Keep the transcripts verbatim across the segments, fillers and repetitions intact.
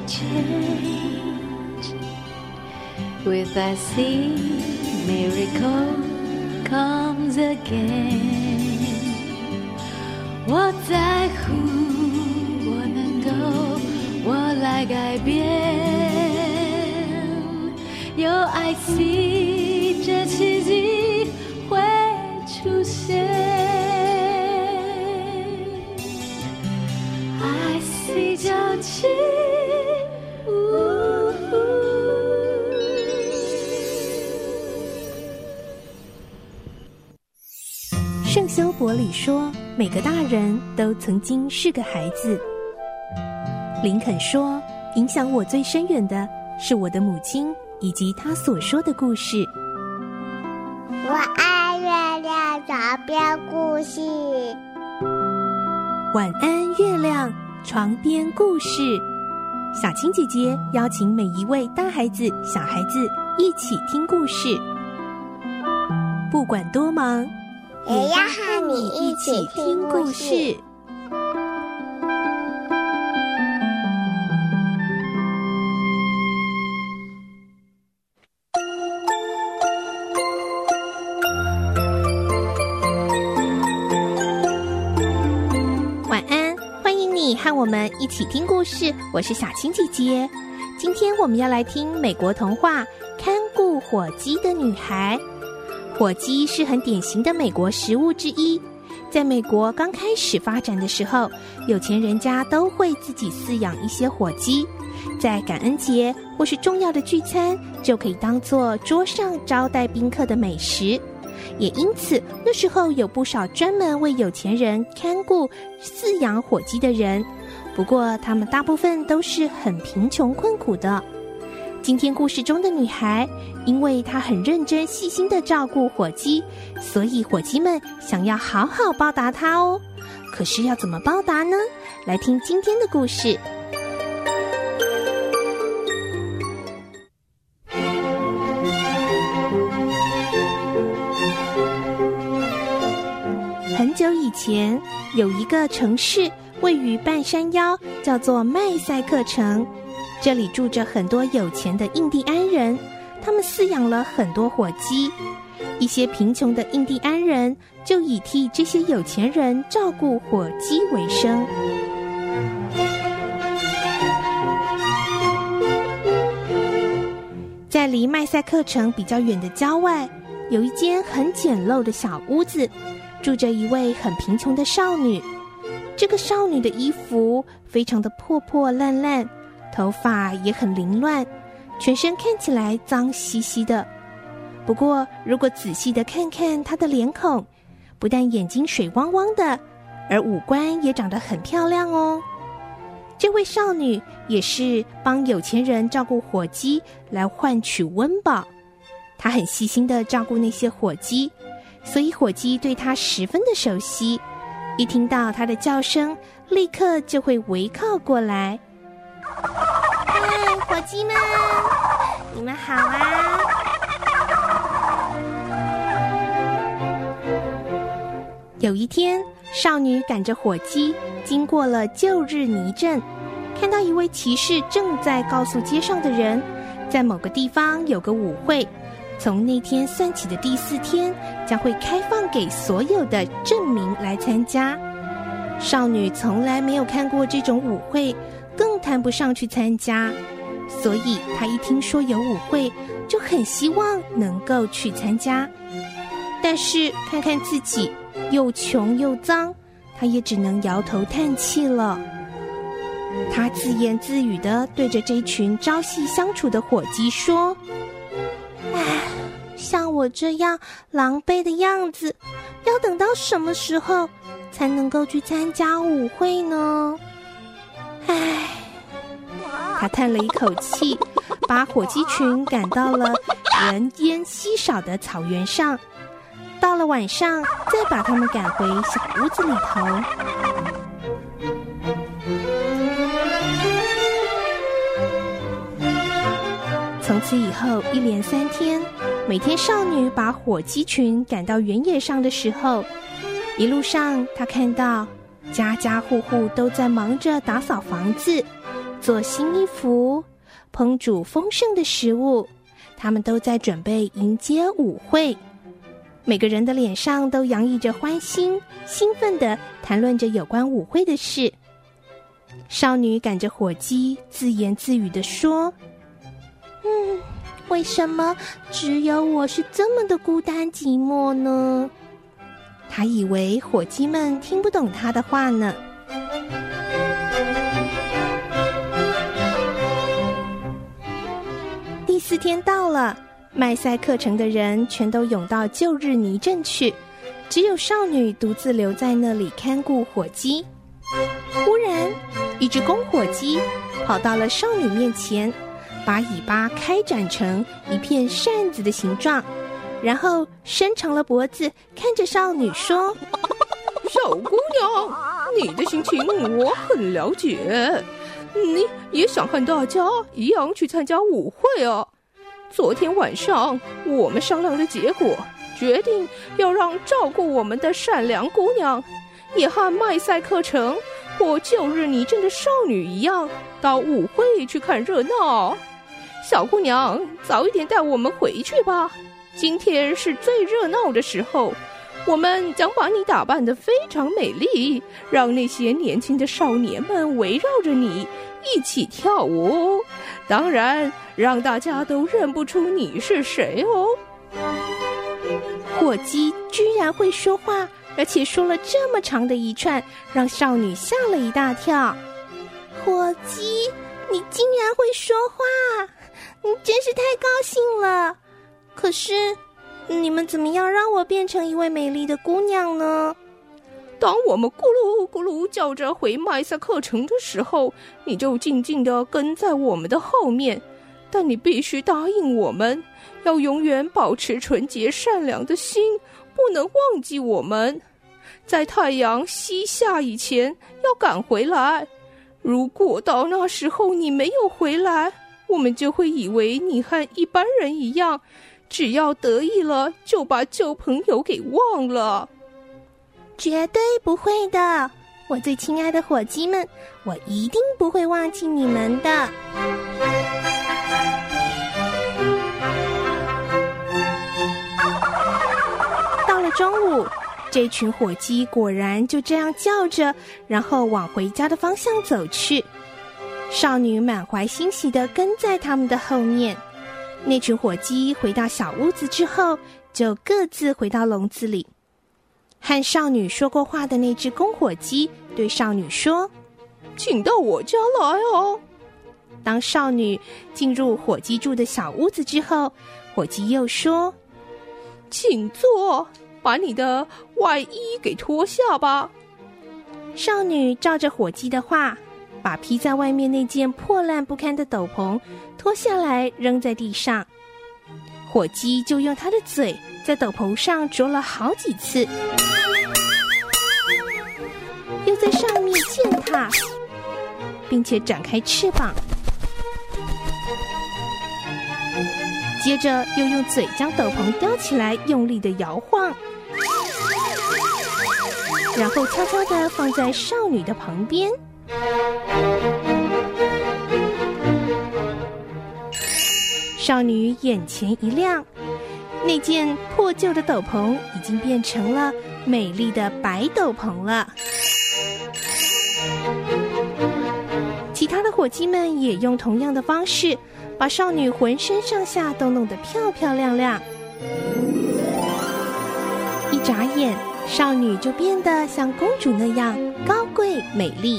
change. With I see miracle comes again. 我在乎，我能够，我来改变。有爱惜，这奇迹会出现。I see 交集。 圣修伯里说，每个大人都曾经是个孩子。林肯说，影响我最深远的是我的母亲以及她所说的故事。 我爱月亮床边故事。 晚安，月亮床边故事。小青姐姐邀请每一位大孩子、小孩子一起听故事，不管多忙， 也要和你一起听故事。 晚安，欢迎你和我们一起听故事，我是小青姐姐。今天我们要来听美国童话《看顾火鸡的女孩》。火鸡是很典型的美国食物之一，在美国刚开始发展的时候，有钱人家都会自己饲养一些火鸡，在感恩节或是重要的聚餐，就可以当作桌上招待宾客的美食。也因此，那时候有不少专门为有钱人看顾饲养火鸡的人，不过他们大部分都是很贫穷困苦的。今天故事中的女孩，因为她很认真细心地照顾火鸡，所以火鸡们想要好好报答她哦。可是要怎么报答呢？来听今天的故事。很久以前，有一个城市位于半山腰，叫做麦塞克城。这里住着很多有钱的印第安人，他们饲养了很多火鸡。一些贫穷的印第安人就以替这些有钱人照顾火鸡为生。在离麦塞克城比较远的郊外，有一间很简陋的小屋子，住着一位很贫穷的少女。这个少女的衣服非常的破破烂烂，头发也很凌乱，全身看起来脏兮兮的。不过如果仔细的看看她的脸孔，不但眼睛水汪汪的，而五官也长得很漂亮哦。这位少女也是帮有钱人照顾火鸡来换取温饱，她很细心的照顾那些火鸡，所以火鸡对她十分的熟悉，一听到她的叫声，立刻就会围靠过来。嗨，火鸡们，你们好啊！有一天，少女赶着火鸡经过了旧日泥镇，看到一位骑士正在告诉街上的人，在某个地方有个舞会，从那天算起的第四天，将会开放给所有的镇民来参加。少女从来没有看过这种舞会，更谈不上去参加，所以她一听说有舞会，就很希望能够去参加。但是看看自己又穷又脏，她也只能摇头叹气了。她自言自语地对着这群朝夕相处的伙计说：唉，像我这样狼狈的样子，要等到什么时候才能够去参加舞会呢？唉，他叹了一口气，把火鸡群赶到了人烟稀少的草原上。到了晚上，再把他们赶回小屋子里头。从此以后，一连三天，每天少女把火鸡群赶到原野上的时候，一路上她看到家家户户都在忙着打扫房子， 做新衣服，烹煮丰盛的食物，他们都在准备迎接舞会。每个人的脸上都洋溢着欢欣，兴奋地谈论着有关舞会的事。少女赶着火鸡，自言自语地说：嗯，为什么只有我是这么的孤单寂寞呢？她以为火鸡们听不懂她的话呢。第四天到了，麦塞克城的人全都涌到旧日泥镇去，只有少女独自留在那里看顾火鸡。忽然，一只公火鸡跑到了少女面前，把尾巴开展成一片扇子的形状，然后伸长了脖子，看着少女说： 小姑娘，你的心情我很了解，你也想和大家一样去参加舞会啊。昨天晚上我们商量的结果，决定要让照顾我们的善良姑娘也和麦塞克城或旧日泥镇的少女一样，到舞会去看热闹。小姑娘，早一点带我们回去吧，今天是最热闹的时候，我们将把你打扮得非常美丽，让那些年轻的少年们围绕着你一起跳舞，当然让大家都认不出你是谁哦。 火鸡居然会说话，而且说了这么长的一串，让少女吓了一大跳。火鸡，你竟然会说话，你真是太高兴了。可是你们怎么样让我变成一位美丽的姑娘呢？ 当我们咕噜咕噜叫着回麦塞克城的时候，你就静静地跟在我们的后面，但你必须答应我们，要永远保持纯洁善良的心，不能忘记我们。在太阳西下以前要赶回来，如果到那时候你没有回来，我们就会以为你和一般人一样，只要得意了就把旧朋友给忘了。 绝对不会的，我最亲爱的伙计们，我一定不会忘记你们的。到了中午，这群火鸡果然就这样叫着，然后往回家的方向走去。少女满怀欣喜地跟在他们的后面。那群火鸡回到小屋子之后，就各自回到笼子里。和少女说过话的那只公火鸡对少女说： 请到我家来哦。 当少女进入火鸡住的小屋子之后，火鸡又说： 请坐，把你的外衣给脱下吧。 少女照着火鸡的话，把披在外面那件破烂不堪的斗篷脱下来扔在地上。火鸡就用它的嘴在斗篷上啄了好几次，又在上面践踏，并且展开翅膀，接着又用嘴将斗篷叼起来，用力的摇晃，然后悄悄地放在少女的旁边。少女眼前一亮，那件破旧的斗篷已经变成了美丽的白斗篷了。其他的火鸡们也用同样的方式，把少女浑身上下都弄得漂漂亮亮。一眨眼，少女就变得像公主那样高贵美丽。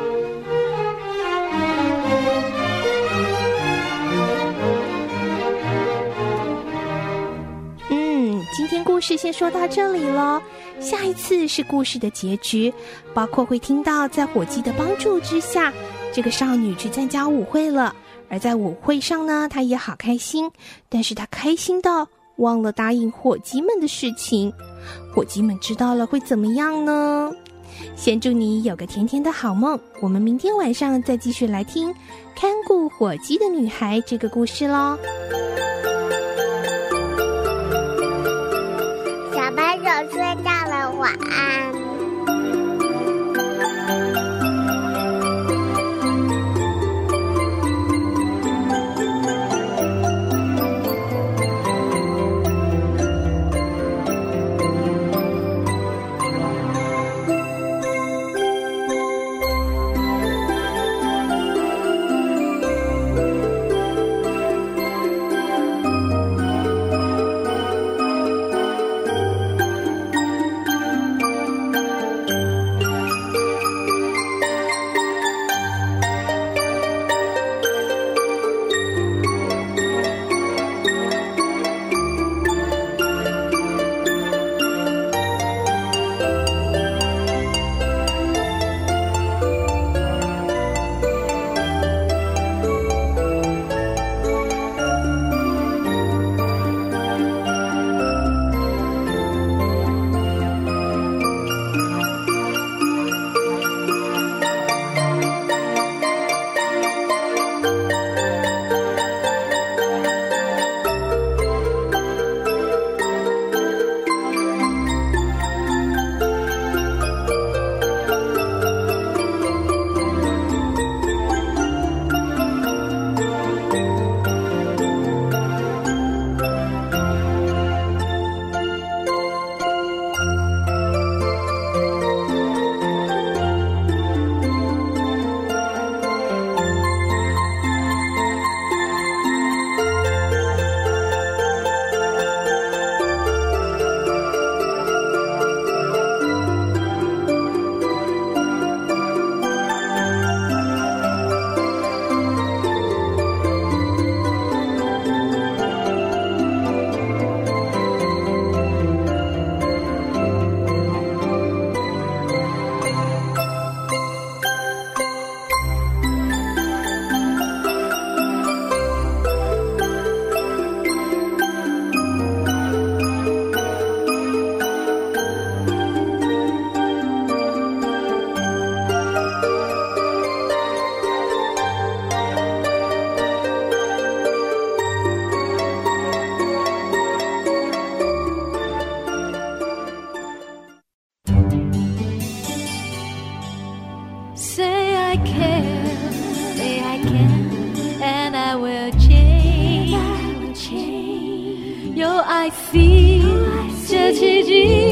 今天故事先说到这里咯，下一次是故事的结局，包括会听到在火鸡的帮助之下，这个少女去参加舞会了，而在舞会上呢，她也好开心，但是她开心到忘了答应火鸡们的事情。火鸡们知道了会怎么样呢？先祝你有个甜甜的好梦，我们明天晚上再继续来听看顾火鸡的女孩这个故事咯。 小朋友睡觉了，晚安。 care, say I can, and I will change. 有爱 see 这奇迹。